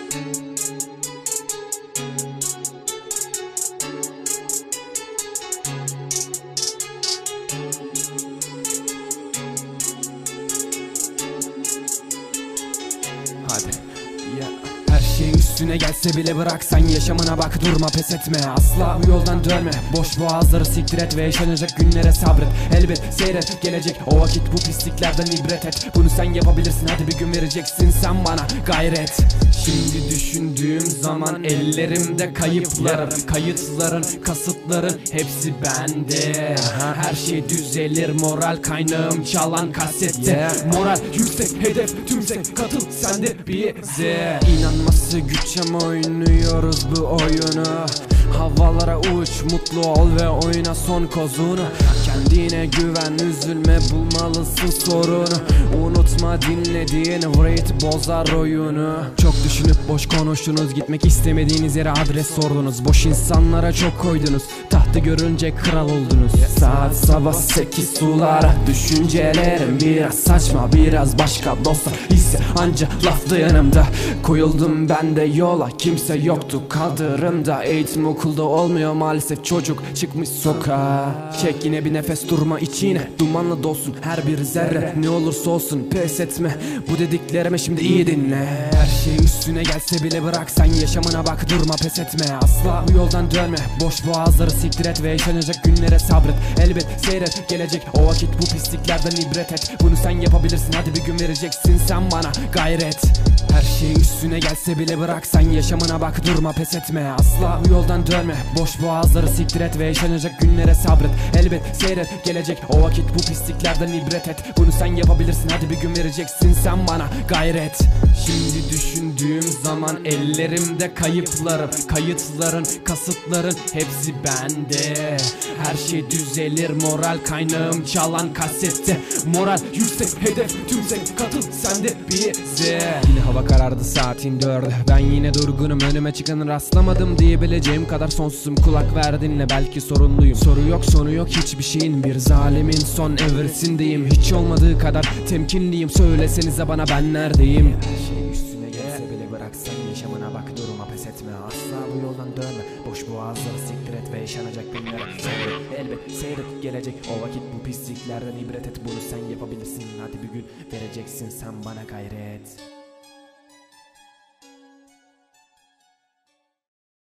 Hadi ya. Her şey üstüne gelse bile bırak sen yaşamına bak, durma pes etme, asla bu yoldan dönme. Boş boğazları siktir et ve yaşanacak günlere sabret. Elbet seyret gelecek o vakit, bu pisliklerden ibret et. Bunu sen yapabilirsin, hadi bir gün vereceksin sen bana gayret. Şimdi düşündüğüm zaman ellerimde kayıplarım, kayıtların, kasıtların hepsi bende. Her şey düzelir, moral kaynağım çalan kasette. Moral yüksek, hedef tümsek, katıl sen de bize. İnanması güç ama oynuyoruz bu oyunu. Havalara uç, mutlu ol ve oyna son kozunu. Kendine güven, üzülme, bulmalısın sorunu. Unutma dinlediğin rate bozar oyunu. Çok düşünüp boş konuştunuz, gitmek istemediğiniz yere adres sordunuz. Boş insanlara çok koydunuz, tahtı görünce kral oldunuz. Saat sabah 8 sulara, düşüncelerim biraz saçma, biraz başka dostlar ise anca lafta yanımda. Koyuldum ben de yola, kimse yoktu kaldırımda. Eğitim okulda olmuyor maalesef, çocuk çıkmış sokağa. Çek yine bir nefes, durma içine, dumanla dolsun her bir zerre. Ne olursa olsun pes etme, bu dediklerime şimdi iyi dinle. Her şey üstüne gelse bile bırak sen yaşamına bak, durma pes etme, asla bu yoldan dönme. Boş boğazları siktir et ve yaşanacak günlere sabret. Elbet seyret gelecek o vakit, bu pisliklerden ibret et. Bunu sen yapabilirsin, hadi bir gün vereceksin sen bana gayret. Her şey üstüne gelse bile bırak sen yaşamına bak, durma pes etme, asla bu yoldan dönme. Boş boğazları siktir et ve yaşanacak günlere sabret. Elbet seyret gelecek o vakit, bu pisliklerden ibret et. Bunu sen yapabilirsin, hadi bir gün vereceksin sen bana gayret. Şimdi düşündüğüm zaman ellerimde kayıplarım, kayıtların, kasıtların hepsi bende. Her şey düzelir, moral kaynağım çalan kasette. Moral yüksek, hedef tümsek, katıl sen de bize. Yine hava karardı, saatin 4'ü, ben yine durgunum. Önüme çıkanı rastlamadım diyebileceğim kadar sonsuzum. Kulak ver dinle, belki sorunluyum. Soru yok sonu yok hiçbir şeyin, bir zalimin son evresindeyim. Hiç olmadığı kadar temkinliyim, söylesenize bana ben neredeyim. Her şey üstüne gelse bile bırak sen yaşamına bak, durma pes etme, asla bu yoldan dönme. Boş boğazları siktir et ve yaşanacak günlere sabret. Elbet seyret gelecek o vakit, bu pisliklerden ibret et. Bunu sen yapabilirsin, hadi bir gün vereceksin sen bana gayret.